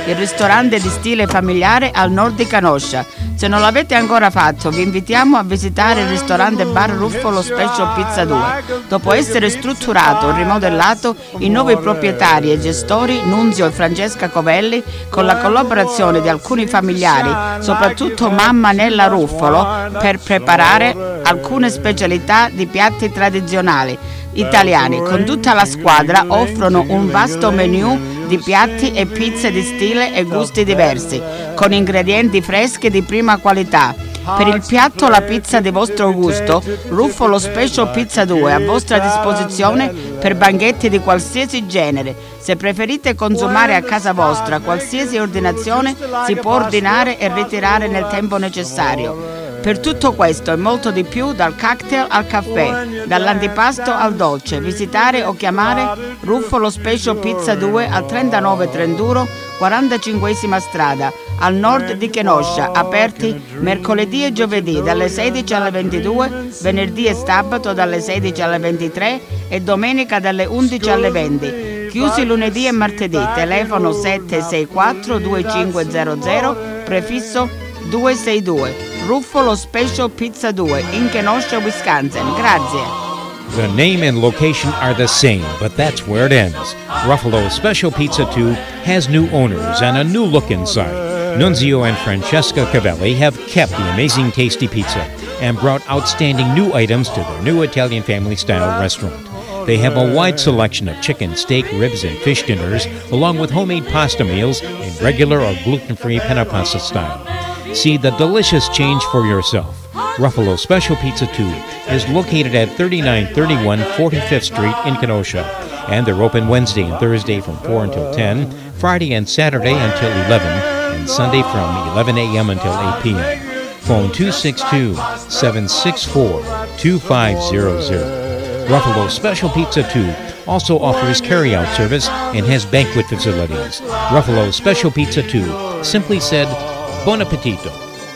il ristorante di stile familiare al nord di Kenosha. Se non l'avete ancora fatto, vi invitiamo a visitare il ristorante bar Ruffolo Special Pizza due. Dopo essere strutturato e rimodellato, i nuovi proprietari e gestori, Nunzio e Francesca Covelli, con la collaborazione di alcuni familiari, soprattutto mamma Nella Ruffolo, per preparare alcune specialità di piatti tradizionali italiani. Con tutta la squadra offrono un vasto menù di piatti e pizze di stile e gusti diversi, con ingredienti freschi di prima qualità. Per il piatto o la pizza di vostro gusto, Ruffolo Special Pizza due è a vostra disposizione per banchetti di qualsiasi genere. Se preferite consumare a casa vostra, qualsiasi ordinazione si può ordinare e ritirare nel tempo necessario. Per tutto questo e molto di più, dal cocktail al caffè, dall'antipasto al dolce, visitare o chiamare Ruffolo Special Pizza due al trentanove trentuno, quarantacinquesima strada, al nord di Kenosha, aperti mercoledì e giovedì dalle sedici alle ventidue, venerdì e sabato dalle sedici alle ventitré e domenica dalle undici alle venti. Chiusi lunedì e martedì, telefono sette sei quattro due cinque zero zero, prefisso duecentoseintadue. Ruffolo Special Pizza due in Kenosha, Wisconsin. Grazie. The name and location are the same, but that's where it ends. Ruffalo Special Pizza two has new owners and a new look inside. Nunzio and Francesca Cavelli have kept the amazing tasty pizza and brought outstanding new items to their new Italian family-style restaurant. They have a wide selection of chicken, steak, ribs, and fish dinners, along with homemade pasta meals in regular or gluten-free penna pasta style. See the delicious change for yourself. Ruffalo Special Pizza two is located at thirty-nine thirty-one forty-fifth Street in Kenosha, and they're open Wednesday and Thursday from four until ten, Friday and Saturday until eleven, and Sunday from eleven a.m. until eight p.m. Phone two six two, seven six four, two five zero zero. Ruffalo Special Pizza two also offers carry-out service and has banquet facilities. Ruffalo Special Pizza two, simply said, buon appetito.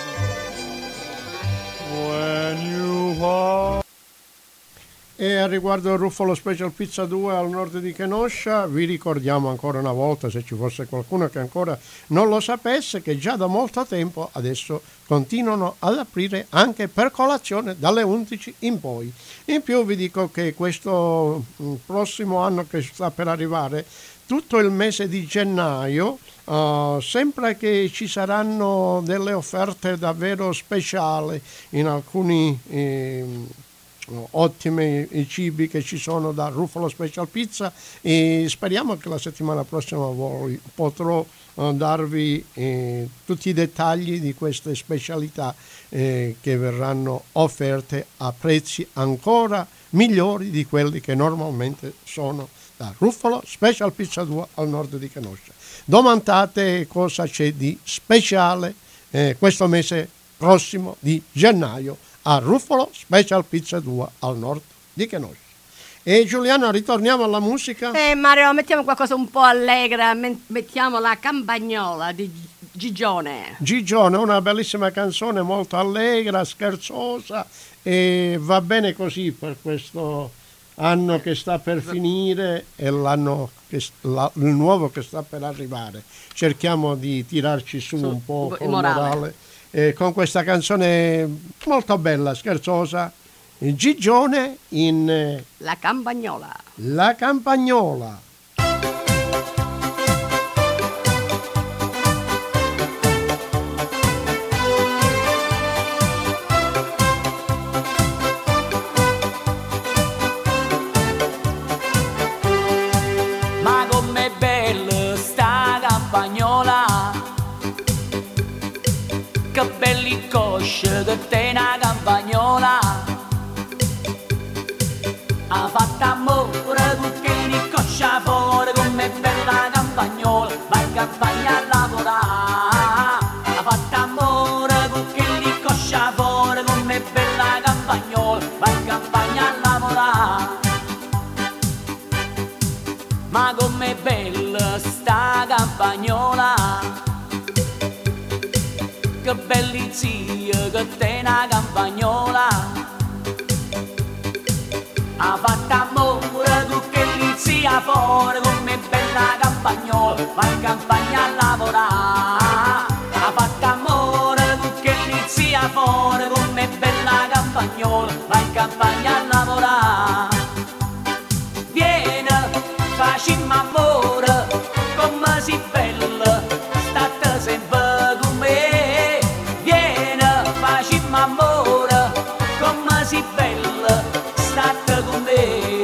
E a riguardo il Ruffolo Special Pizza due al nord di Kenosha, vi ricordiamo ancora una volta, se ci fosse qualcuno che ancora non lo sapesse, che già da molto tempo adesso continuano ad aprire anche per colazione dalle undici in poi. In più vi dico che questo prossimo anno che sta per arrivare, tutto il mese di gennaio, uh, sembra che ci saranno delle offerte davvero speciali in alcuni eh, ottimi cibi che ci sono da Ruffalo Special Pizza, e speriamo che la settimana prossima voi potrò uh, darvi eh, tutti i dettagli di queste specialità eh, che verranno offerte a prezzi ancora migliori di quelli che normalmente sono da Ruffalo Special Pizza due al nord di Kenosha. Domandate cosa c'è di speciale eh, questo mese prossimo di gennaio a Ruffalo Special Pizza due al nord di Kenosha. E Giuliana, ritorniamo alla musica? Eh Mario, mettiamo qualcosa un po' allegra, mettiamo la Campagnola di Gigione. Gigione, una bellissima canzone molto allegra, scherzosa, e va bene così per questo anno che sta per finire e l'anno che, la, il nuovo che sta per arrivare. Cerchiamo di tirarci su, su un po' con morale, morale eh, con questa canzone molto bella, scherzosa, Gigione in eh, La Campagnola. La Campagnola. Ma com'è bella sta campagnola, che belli cosce che te una campagnola, ha fatto amore con che li coscia fuori, com'è bella campagnola, va in campagna a lavorare, ha fatto amore con che li coscia fuori, com'è bella campagnola, va in campagna a lavorare. Ma com'è bella sta campagnola, che belli zia che te una campagnola, ha fatto amore con che li zia fuori, com'è bella campagnola, va in campagna a lavorare. campagna a lavorare. Vieni, facciamo amore, come si bella, state sempre con me. Vieni, facciamo amore, come si bella, state con me.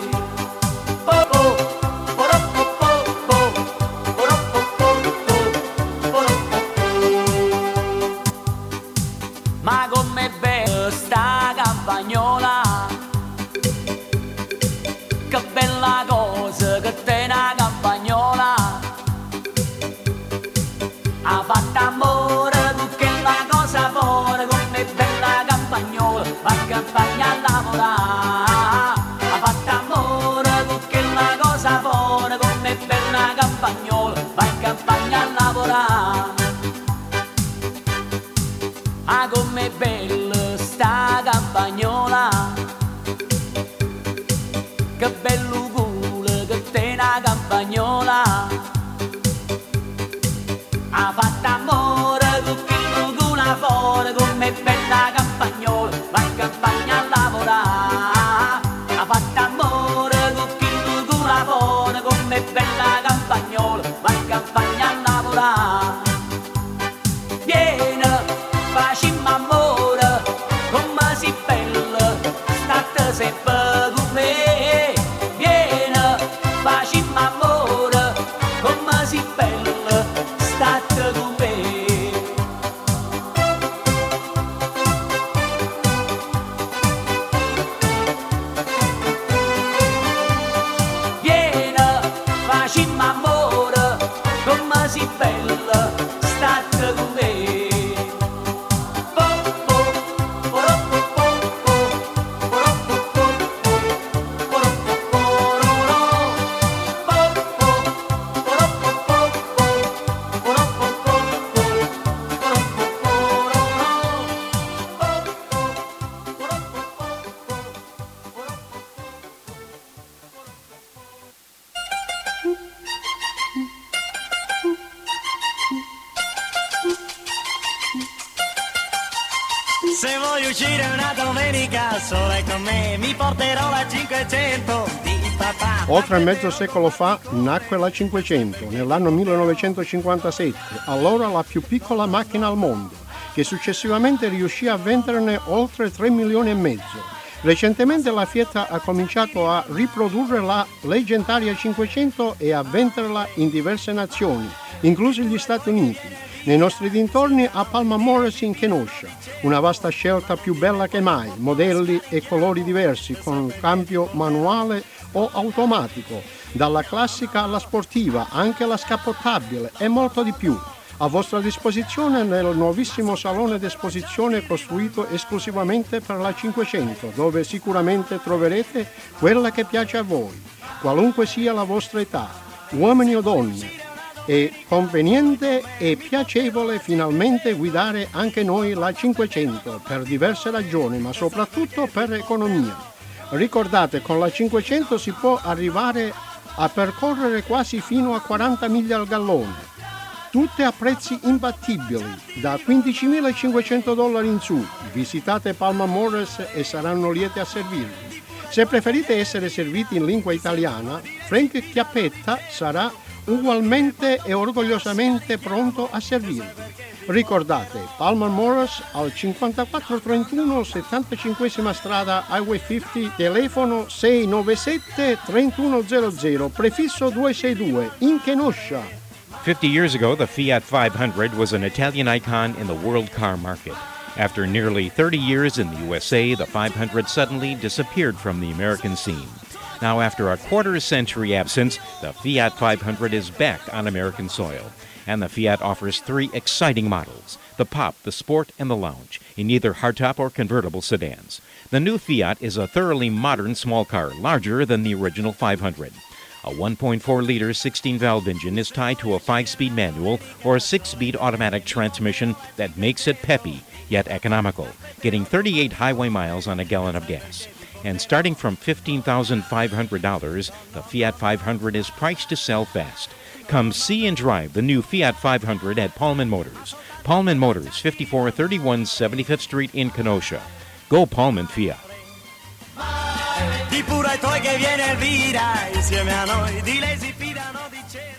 Ma com'è bella sta campagnola, che bella cosa che te una campagnola. Ha fatto amore con quella cosa buona, com'è bella campagnola, va in campagna a lavorare. Ha fatto amore con quella cosa buona, com'è bella campagnola, va in campagna a lavorare. Ah, com'è bella sta campagnola, che bello culo che te una campagnola. Ha fatto amore con chi lo cula fuori, com'è bella campagnola, va in campagna a lavorare. Ha fatto amore con chi lo cula fuori, com'è bella campagnola, va in campagna a lavorare. Vieni, facciamo amore, come si bella, state sempre con me. Vieni, facciamo amore, come si bella, state con me. Vieni, facciamo amore, come si bella, state con me. Se voglio uscire una domenica sola con me, mi porterò la cinquecento di papà. Oltre mezzo secolo fa nacque la cinquecento, nell'anno millenovecentocinquantasette, allora la più piccola macchina al mondo, che successivamente riuscì a venderne oltre tre milioni e mezzo. Recentemente la Fiat ha cominciato a riprodurre la leggendaria cinquecento e a venderla in diverse nazioni, inclusi gli Stati Uniti. Nei nostri dintorni a Palma Morris in Kenosha, una vasta scelta più bella che mai, modelli e colori diversi con cambio manuale o automatico, dalla classica alla sportiva, anche la scappottabile e molto di più. A vostra disposizione nel nuovissimo salone d'esposizione costruito esclusivamente per la cinquecento, dove sicuramente troverete quella che piace a voi, qualunque sia la vostra età, uomini o donne. È conveniente e piacevole finalmente guidare anche noi la cinquecento per diverse ragioni, ma soprattutto per economia. Ricordate, con la cinquecento si può arrivare a percorrere quasi fino a quaranta miglia al gallone, tutte a prezzi imbattibili, da quindicimilacinquecento dollari in su. Visitate Palma Morris e saranno lieti a servirvi. Se preferite essere serviti in lingua italiana, Frank Chiappetta sarà ugualmente e orgogliosamente pronto a servirvi. Ricordate, Palma Morris al cinquantaquattro trentuno settantacinquesima strada Highway cinquanta, telefono sei nove sette tre uno zero zero, prefisso duecentosesantadue, in Kenosha. Fifty years ago, the Fiat five hundred was an Italian icon in the world car market. After nearly thirty years in the U S A, the five hundred suddenly disappeared from the American scene. Now, after a quarter-century absence, the Fiat five hundred is back on American soil. And the Fiat offers three exciting models, the Pop, the Sport, and the Lounge, in either hardtop or convertible sedans. The new Fiat is a thoroughly modern small car, larger than the original five hundred. A one point four liter sixteen-valve engine is tied to a five-speed manual or a six-speed automatic transmission that makes it peppy, yet economical, getting thirty-eight highway miles on a gallon of gas. And starting from fifteen thousand five hundred dollars, the Fiat five hundred is priced to sell fast. Come see and drive the new Fiat five hundred at Paulman Motors. Paulman Motors, fifty-four thirty-one seventy-fifth Street in Kenosha. Go Paulman Fiat. di pure ai tuoi che viene Elvira, insieme a noi di lei si fidano di certo.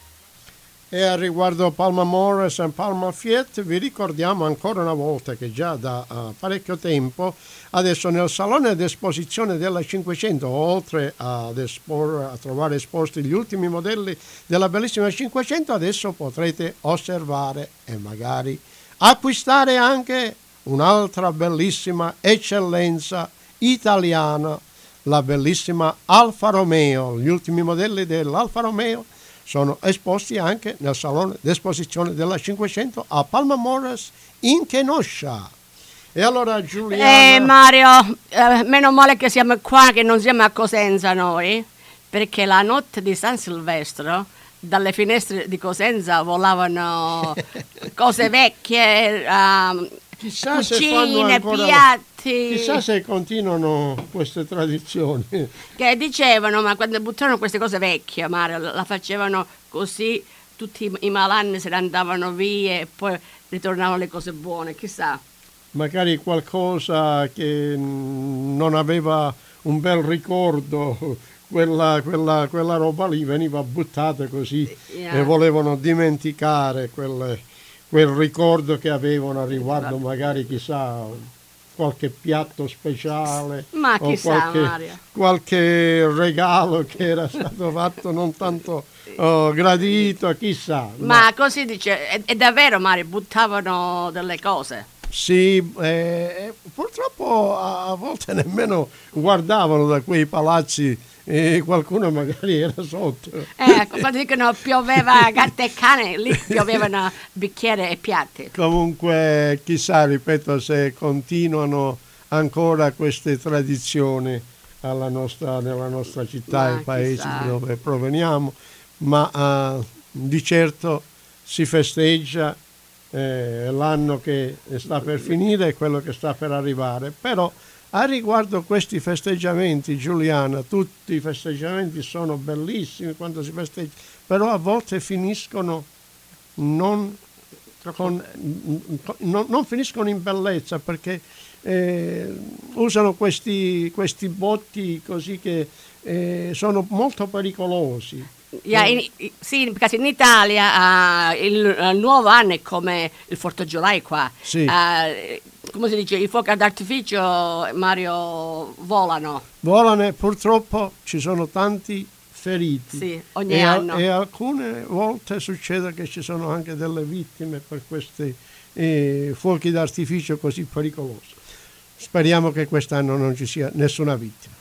E a riguardo Palma Morris e Palma Fiet vi ricordiamo ancora una volta che già da uh, parecchio tempo adesso nel salone d'esposizione della cinquecento, oltre ad esporre, a trovare esposti gli ultimi modelli della bellissima cinquecento, adesso potrete osservare e magari acquistare anche un'altra bellissima eccellenza italiana, la bellissima Alfa Romeo. Gli ultimi modelli dell'Alfa Romeo sono esposti anche nel salone d'esposizione della cinquecento a Palma Morris in Kenosha. E allora Giuliana... Eh Mario, eh, meno male che siamo qua, che non siamo a Cosenza noi, perché la notte di San Silvestro dalle finestre di Cosenza volavano cose vecchie, uh, chissà cucine, se ancora, piatti. Chissà se continuano queste tradizioni. Che dicevano, ma quando buttavano queste cose vecchie, Mario, la facevano così, tutti i malanni se ne andavano via e poi ritornavano le cose buone, chissà. Magari qualcosa che non aveva un bel ricordo, quella, quella, quella roba lì veniva buttata così, yeah. E volevano dimenticare quelle, quel ricordo che avevano a riguardo, magari chissà qualche piatto speciale, ma o chissà, qualche, qualche regalo che era stato fatto non tanto oh, gradito, chissà. Ma no. Così dice, è, è davvero, Mario, buttavano delle cose. Sì, eh, purtroppo a, a volte nemmeno guardavano da quei palazzi e qualcuno magari era sotto. Eh, quando dicono pioveva gatte e cane, lì piovevano bicchieri e piatti. Comunque, chissà, ripeto, se continuano ancora queste tradizioni alla nostra, nella nostra città e paesi da dove proveniamo, ma uh, di certo si festeggia eh, l'anno che sta per finire e quello che sta per arrivare. Però a riguardo questi festeggiamenti, Giuliana, tutti i festeggiamenti sono bellissimi quando si festeggia, però a volte finiscono non, con, non, non finiscono in bellezza, perché eh, usano questi, questi botti così che eh, sono molto pericolosi. Yeah, in, sì, perché in Italia uh, il, il nuovo anno è come il Fourth of July qua. Sì. Uh, come si dice, i fuochi d'artificio, Mario, volano. Volano e purtroppo ci sono tanti feriti. Sì, ogni e, anno. A, e alcune volte succede che ci sono anche delle vittime per questi eh, fuochi d'artificio così pericolosi. Speriamo che quest'anno non ci sia nessuna vittima.